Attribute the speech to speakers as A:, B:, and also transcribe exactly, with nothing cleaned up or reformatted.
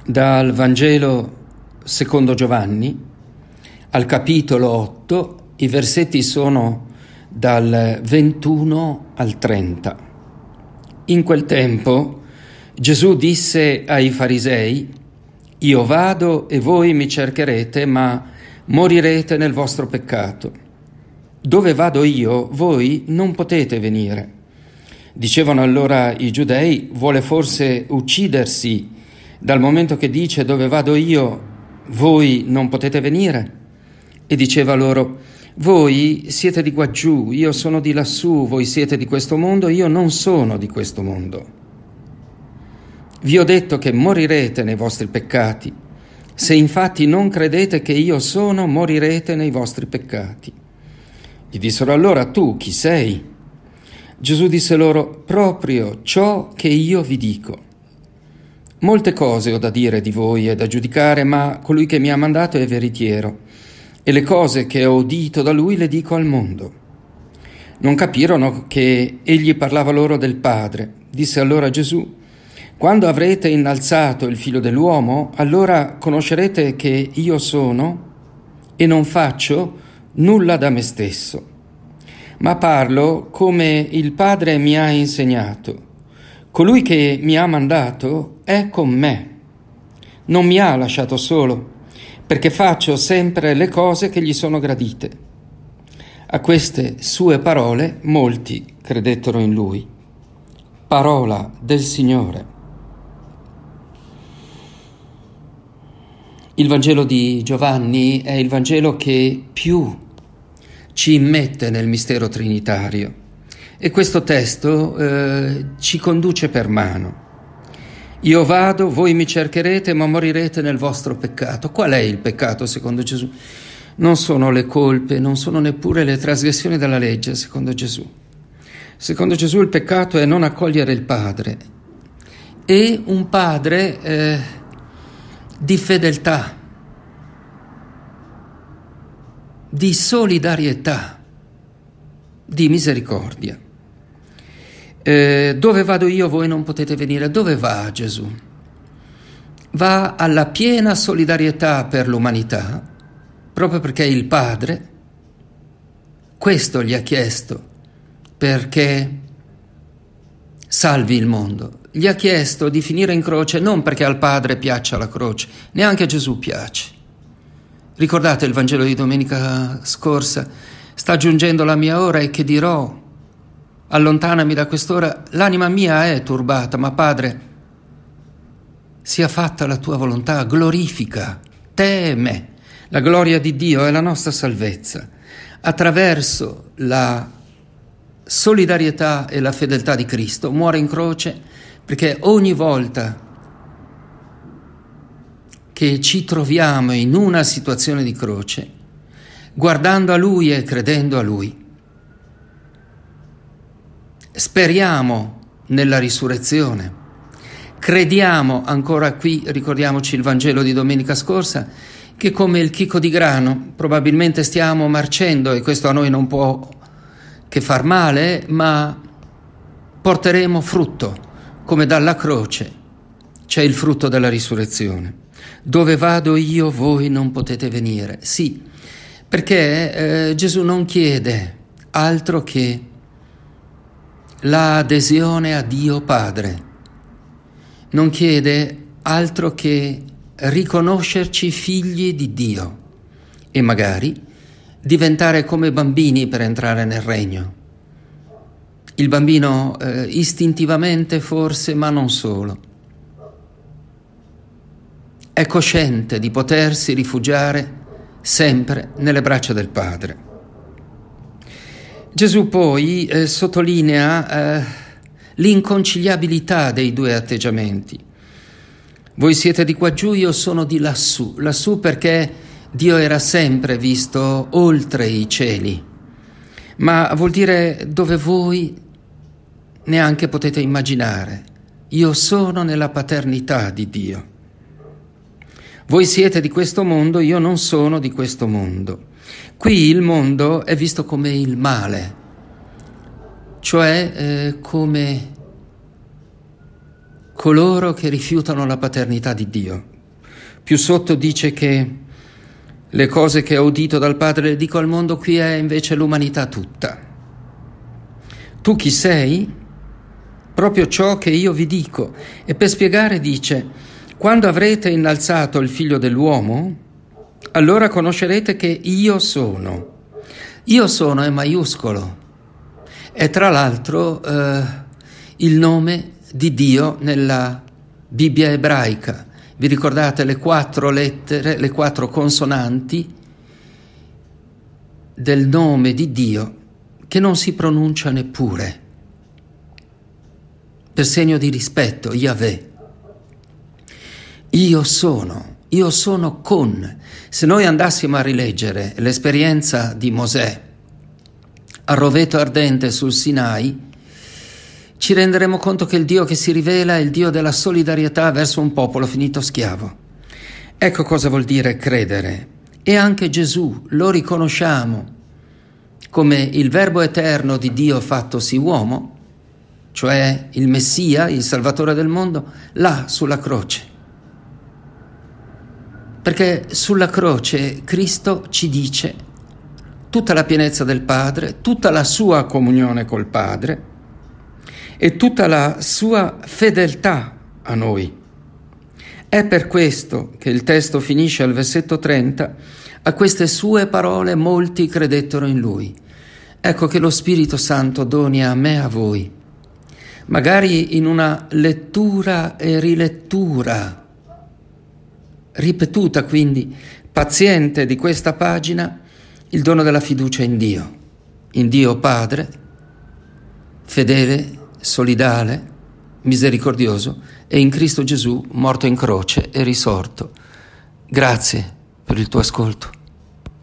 A: Dal Vangelo secondo Giovanni, al capitolo otto, i versetti sono dal ventuno al trenta. In quel tempo Gesù disse ai farisei: «Io vado e voi mi cercherete, ma morirete nel vostro peccato. Dove vado io, voi non potete venire». Dicevano allora i giudei: «Vuole forse uccidersi dal momento che dice: dove vado io, voi non potete venire?» E diceva loro: «Voi siete di quaggiù, io sono di lassù, voi siete di questo mondo, io non sono di questo mondo. Vi ho detto che morirete nei vostri peccati. Se infatti non credete che io sono, morirete nei vostri peccati». Gli dissero allora: «Tu chi sei?» Gesù disse loro: «Proprio ciò che io vi dico. Molte cose ho da dire di voi e da giudicare, ma colui che mi ha mandato è veritiero, e le cose che ho udito da lui le dico al mondo». Non capirono che egli parlava loro del Padre. Disse allora Gesù: «Quando avrete innalzato il Figlio dell'uomo, allora conoscerete che io sono e non faccio nulla da me stesso, ma parlo come il Padre mi ha insegnato. Colui che mi ha mandato è con me. Non mi ha lasciato solo, perché faccio sempre le cose che gli sono gradite». A queste sue parole molti credettero in lui. Parola del Signore. Il Vangelo di Giovanni è il Vangelo che più ci immette nel mistero trinitario. E questo testo eh, ci conduce per mano. Io vado, voi mi cercherete, ma morirete nel vostro peccato. Qual è il peccato secondo Gesù? Non sono le colpe, non sono neppure le trasgressioni della legge secondo Gesù. Secondo Gesù il peccato è non accogliere il Padre, e un Padre eh, di fedeltà, di solidarietà, di misericordia. Eh, dove vado io, voi non potete venire. Dove va Gesù? Va alla piena solidarietà per l'umanità, proprio perché il Padre questo gli ha chiesto, perché salvi il mondo. Gli ha chiesto di finire in croce non perché al Padre piaccia la croce, neanche a Gesù piace. Ricordate il Vangelo di domenica scorsa? Sta giungendo la mia ora e che dirò? Allontanami da quest'ora, l'anima mia è turbata, ma Padre, sia fatta la tua volontà, glorifica, teme. La gloria di Dio è la nostra salvezza. Attraverso la solidarietà e la fedeltà di Cristo muore in croce, perché ogni volta che ci troviamo in una situazione di croce, guardando a Lui e credendo a Lui, speriamo nella risurrezione, crediamo ancora qui, ricordiamoci il Vangelo di domenica scorsa, che come il chicco di grano probabilmente stiamo marcendo, e questo a noi non può che far male, ma porteremo frutto, come dalla croce c'è il frutto della risurrezione. Dove vado io, voi non potete venire. Sì, perché eh, Gesù non chiede altro che l'adesione a Dio Padre, non chiede altro che riconoscerci figli di Dio e magari diventare come bambini per entrare nel regno. Il bambino eh, istintivamente forse, ma non solo, è cosciente di potersi rifugiare sempre nelle braccia del Padre. Gesù poi eh, sottolinea eh, l'inconciliabilità dei due atteggiamenti. Voi siete di quaggiù, io sono di lassù. Lassù perché Dio era sempre visto oltre i cieli, ma vuol dire dove voi neanche potete immaginare. Io sono nella paternità di Dio. Voi siete di questo mondo, io non sono di questo mondo. Qui il mondo è visto come il male, cioè eh, come coloro che rifiutano la paternità di Dio. Più sotto dice che le cose che ho udito dal Padre le dico al mondo, qui è invece l'umanità tutta. Tu chi sei? Proprio ciò che io vi dico. E per spiegare dice: quando avrete innalzato il Figlio dell'uomo, allora conoscerete che io sono. Io sono è maiuscolo. È tra l'altro eh, il nome di Dio nella Bibbia ebraica. Vi ricordate le quattro lettere, le quattro consonanti del nome di Dio che non si pronuncia neppure, per segno di rispetto, Yahweh. Io sono, io sono con. Se noi andassimo a rileggere l'esperienza di Mosè al roveto ardente sul Sinai, ci renderemo conto che il Dio che si rivela è il Dio della solidarietà verso un popolo finito schiavo. Ecco cosa vuol dire credere. E anche Gesù lo riconosciamo come il Verbo eterno di Dio fattosi uomo, cioè il Messia, il Salvatore del mondo, là sulla croce. Perché sulla croce Cristo ci dice tutta la pienezza del Padre, tutta la sua comunione col Padre e tutta la sua fedeltà a noi. È per questo che il testo finisce al versetto trenta: a queste sue parole molti credettero in lui. Ecco che lo Spirito Santo doni a me e a voi, magari in una lettura e rilettura ripetuta, quindi paziente, di questa pagina, il dono della fiducia in Dio, in Dio Padre, fedele, solidale, misericordioso, e in Cristo Gesù morto in croce e risorto. Grazie per il tuo ascolto.